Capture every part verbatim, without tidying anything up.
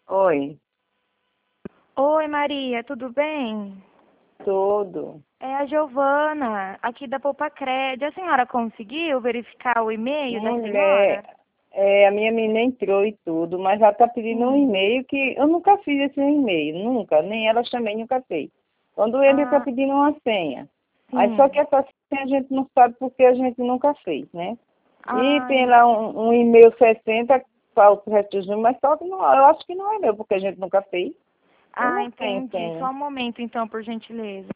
Oi, Oi, Maria, tudo bem? tudo. É a Giovana, aqui da Poupacred. A senhora conseguiu verificar o e-mail da Mulher, senhora? é, a minha menina entrou e tudo, mas ela está pedindo um Sim. e-mail que eu nunca fiz esse e-mail, nunca, nem ela também nunca fez. Quando ele está Ah, pedindo uma senha. Aí só que sim. essa senha a gente não sabe porque a gente nunca fez, né? E Ah, tem lá entendi. um, um e-mail sessenta para o resto dos números, mas só que não, eu acho que não é meu, porque a gente nunca fez. Eu Ah, não tenho entendi. senha. Só um momento, então, por gentileza.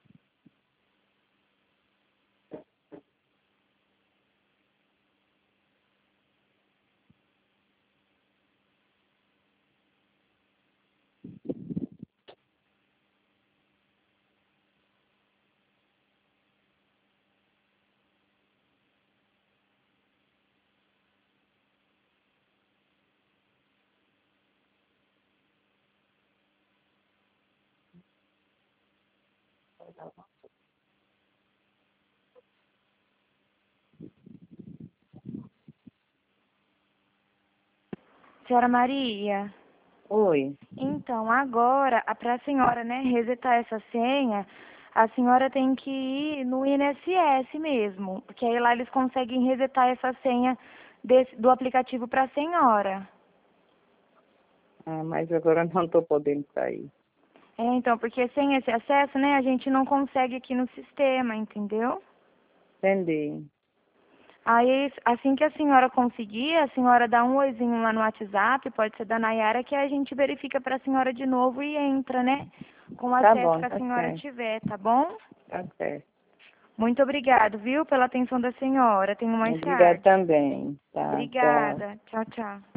Senhora Maria, Oi. então, agora, para a senhora, né, resetar essa senha, a senhora tem que ir no I N S S mesmo, porque aí lá eles conseguem resetar essa senha desse- do aplicativo para a senhora. Ah, mas agora eu não estou podendo sair. É, então, porque sem esse acesso, né, a gente não consegue aqui no sistema, entendeu? Entendi. Aí, assim que a senhora conseguir, a senhora dá um oizinho lá no WhatsApp, pode ser da Nayara, que a gente verifica para a senhora de novo e entra, né, com o Tá acesso bom, que a tá senhora certo, tiver, tá bom? tá certo. Muito obrigado, viu, pela atenção da senhora. Tenha uma mais Obrigada tarde. também. Tá, tchau. Obrigada. Tchau, tchau.